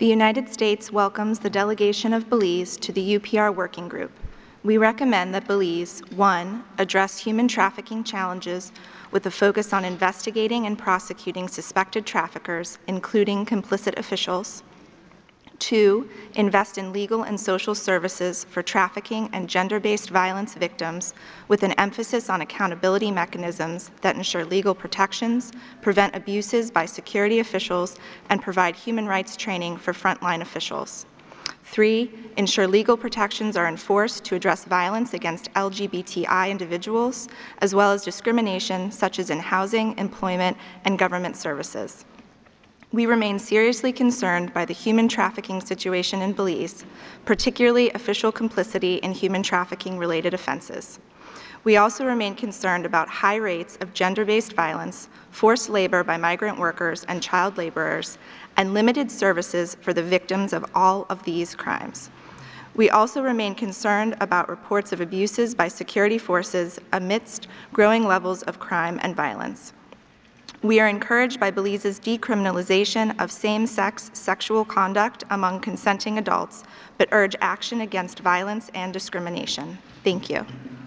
The United States welcomes the delegation of Belize to the UPR Working Group. We recommend that Belize, 1, address human trafficking challenges with a focus on investigating and prosecuting suspected traffickers, including complicit officials. 2, invest in legal and social services for trafficking and gender-based violence victims with an emphasis on accountability mechanisms that ensure legal protections, prevent abuses by security officials, and provide human rights training for frontline officials. 3, ensure legal protections are enforced to address violence against LGBTI individuals, as well as discrimination such as in housing, employment, and government services. We remain seriously concerned by the human trafficking situation in Belize, particularly official complicity in human trafficking-related offenses. We also remain concerned about high rates of gender-based violence, forced labor by migrant workers and child laborers, and limited services for the victims of all of these crimes. We also remain concerned about reports of abuses by security forces amidst growing levels of crime and violence. We are encouraged by Belize's decriminalization of same-sex sexual conduct among consenting adults, but urge action against violence and discrimination. Thank you.